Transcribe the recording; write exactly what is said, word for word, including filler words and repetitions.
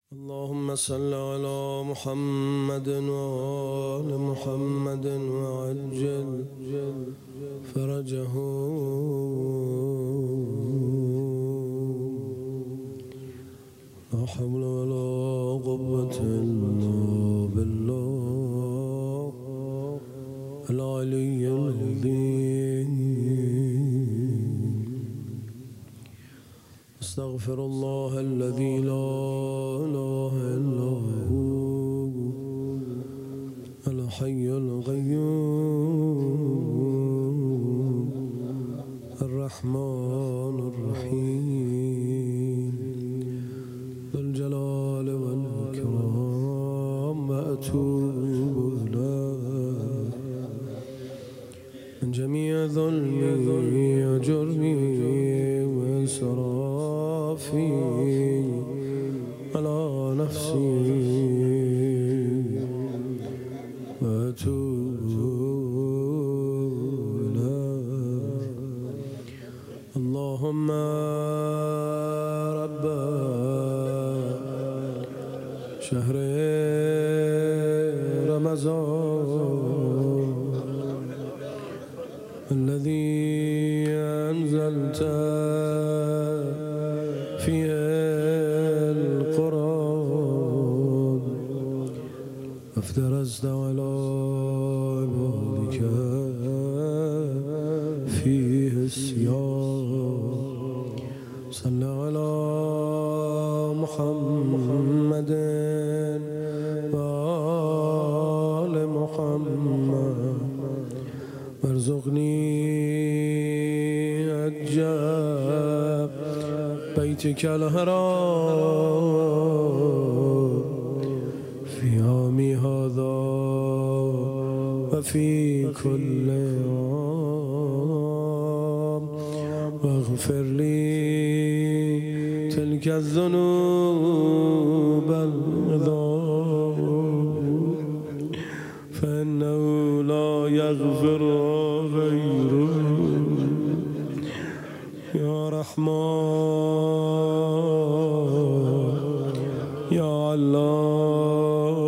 اللهم صل على محمد وآل محمد وعجل فرجه. لا حول ولا قوة إلا بالله العلي العظيم. استغفر الله الذي لا إله إلا هو الحي القيوم الرحمن الرحيم ذو الجلال والإكرام وأتوب إليه من جميع ظلمي وجرمي وإسرافي على نفسي وأتوب إليه. اللهم رب شهر رمضان الذي أنزلت فيه القرآن افترست على عبادك فيه الصيام. صل على محمد وآل محمد وارزقني أجاب بيتك الحرام في عامي هذا وفي كل عام واغفر لي تلك الذنوب العظام فإنه لا يغفر غيره. يا رحمن يا الله